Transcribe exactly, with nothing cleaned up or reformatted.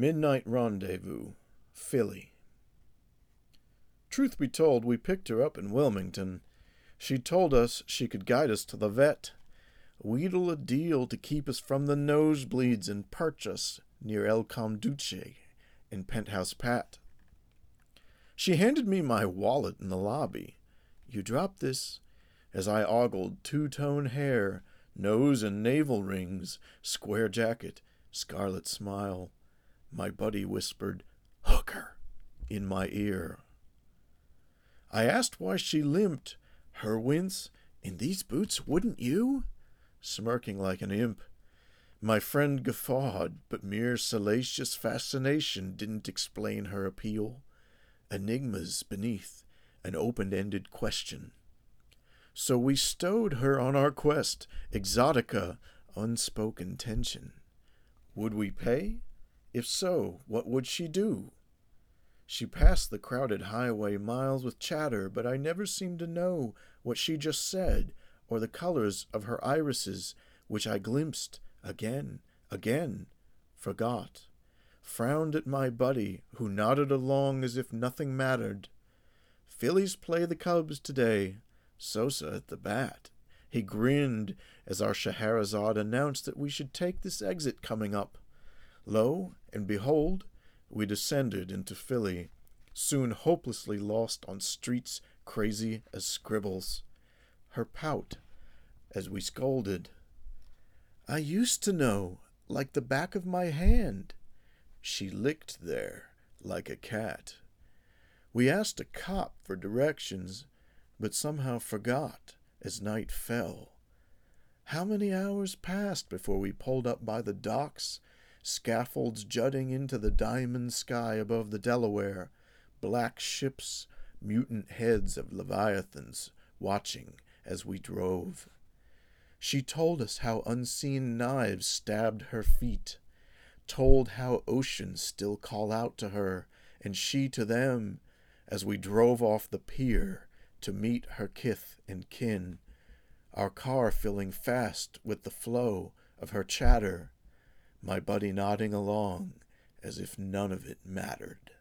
Midnight Rendezvous, Philly. Truth be told, we picked her up in Wilmington. She told us she could guide us to the vet, wheedle a deal to keep us from the nosebleeds and perch us near El Comduce and Penthouse Pat. She handed me my wallet in the lobby. You drop this, as I ogled two-tone hair, nose and navel rings, square jacket, scarlet smile. My buddy whispered, "Hooker," in my ear. I asked why she limped. Her wince, "In these boots, wouldn't you?" Smirking like an imp. My friend guffawed, but mere salacious fascination didn't explain her appeal. Enigmas beneath, an open-ended question. So we stowed her on our quest, exotica, unspoken tension. Would we pay? If so, what would she do? She passed the crowded highway miles with chatter, but I never seemed to know what she just said, or the colors of her irises, which I glimpsed again, again, forgot. Frowned at my buddy, who nodded along as if nothing mattered. Phillies play the Cubs today. Sosa at the bat. He grinned as our Scheherazade announced that we should take this exit coming up. Lo and behold, we descended into Philly, soon hopelessly lost on streets crazy as scribbles. Her pout, as we scolded, "I used to know, like the back of my hand." She licked there, like a cat. We asked a cop for directions, but somehow forgot as night fell. How many hours passed before we pulled up by the docks, scaffolds jutting into the diamond sky above the Delaware, black ships, mutant heads of leviathans, watching as we drove. She told us how unseen knives stabbed her feet, told how oceans still call out to her, and she to them, as we drove off the pier to meet her kith and kin, our car filling fast with the flow of her chatter, my buddy nodding along as if none of it mattered.